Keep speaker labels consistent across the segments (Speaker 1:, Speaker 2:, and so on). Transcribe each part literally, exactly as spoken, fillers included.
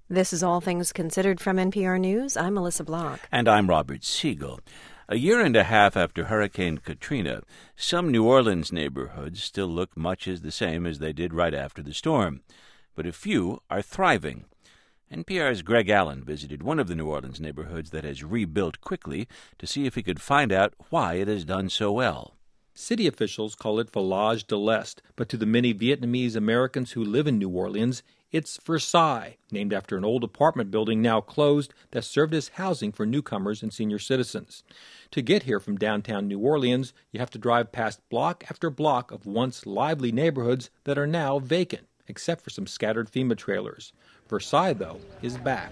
Speaker 1: This is All Things Considered from N P R News. I'm Melissa Block.
Speaker 2: And I'm Robert Siegel. A year and a half after Hurricane Katrina, some New Orleans neighborhoods still look much as the same as they did right after the storm. But a few are thriving. N P R's Greg Allen visited one of the New Orleans neighborhoods that has rebuilt quickly to see if he could find out why it has done so well.
Speaker 3: City officials call it Village de l'Est, but to the many Vietnamese Americans who live in New Orleans, it's Versailles, named after an old apartment building now closed that served as housing for newcomers and senior citizens. To get here from downtown New Orleans, you have to drive past block after block of once lively neighborhoods that are now vacant, except for some scattered FEMA trailers. Versailles, though, is back.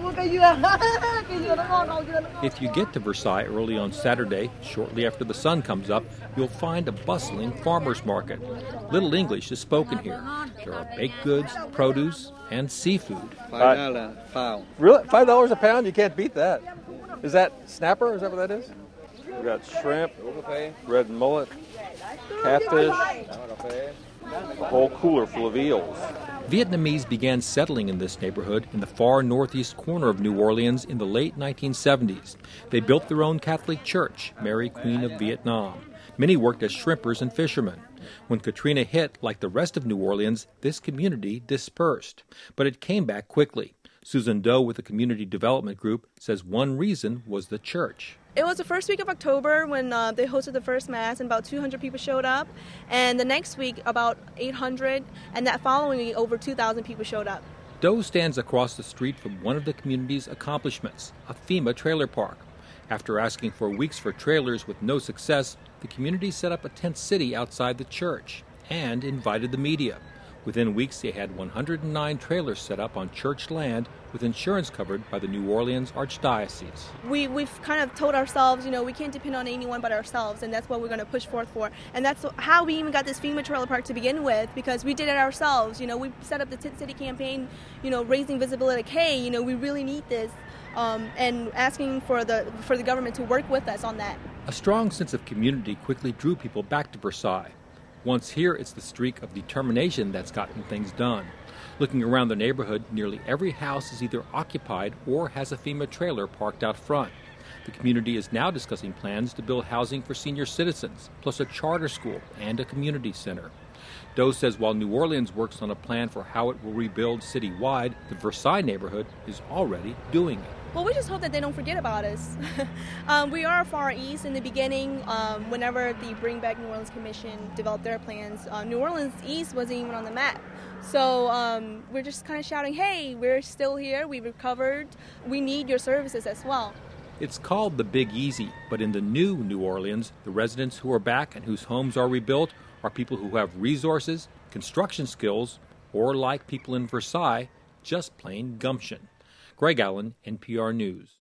Speaker 3: If you get to Versailles early on Saturday, shortly after the sun comes up, you'll find a bustling farmer's market. Little English is spoken here. There are baked goods, produce, and seafood.
Speaker 4: Five dollars a pound.
Speaker 3: Really? Five dollars a pound? You can't beat that. Is that snapper? Is that what that is? We got shrimp, red mullet, catfish, a whole cooler full of eels. Vietnamese began settling in this neighborhood in the far northeast corner of New Orleans in the late nineteen seventies. They built their own Catholic church, Mary Queen of Vietnam. Many worked as shrimpers and fishermen. When Katrina hit, like the rest of New Orleans, this community dispersed. But it came back quickly. Susan Doe with the Community Development Group says one reason was the church.
Speaker 5: It was the first week of October when uh, they hosted the first Mass, and about two hundred people showed up. And the next week, about eight hundred, and that following week, over two thousand people showed up.
Speaker 3: Doe stands across the street from one of the community's accomplishments, a FEMA trailer park. After asking for weeks for trailers with no success, the community set up a tent city outside the church and invited the media. Within weeks, they had one hundred nine trailers set up on church land with insurance covered by the New Orleans Archdiocese.
Speaker 5: We, we've kind of told ourselves, you know, we can't depend on anyone but ourselves, and that's what we're going to push forth for. And that's how we even got this FEMA trailer park to begin with, because we did it ourselves. You know, we set up the Tent City campaign, you know, raising visibility, like, hey, you know, we really need this, um, and asking for the, for the government to work with us on that.
Speaker 3: A strong sense of community quickly drew people back to Versailles. Once here, it's the streak of determination that's gotten things done. Looking around the neighborhood, nearly every house is either occupied or has a FEMA trailer parked out front. The community is now discussing plans to build housing for senior citizens, plus a charter school and a community center. Doe says while New Orleans works on a plan for how it will rebuild citywide, the Versailles neighborhood is already doing it.
Speaker 5: Well, we just hope that they don't forget about us. um, we are far east in the beginning. Um, whenever the Bring Back New Orleans Commission developed their plans, uh, New Orleans East wasn't even on the map. So um, we're just kind of shouting, hey, we're still here, we've recovered, we need your services as well.
Speaker 3: It's called the Big Easy, but in the new New Orleans, the residents who are back and whose homes are rebuilt are people who have resources, construction skills, or like people in Versailles, just plain gumption. Greg Allen, N P R News.